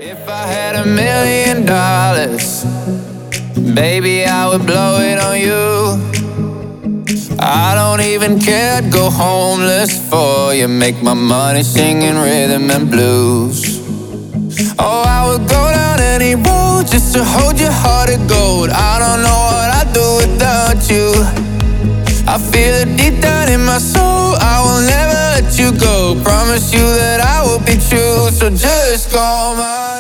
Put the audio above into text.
If I had $1,000,000, baby, I would blow it on you. I don't even care, I'd go homeless for you. Make my money singing rhythm and blues. Oh, I would go down any road just to hold your heart of gold. I don't know what I'd do without you. I feel it deep down in my soul, I will never let you go. Promise you that I will be true, so just call my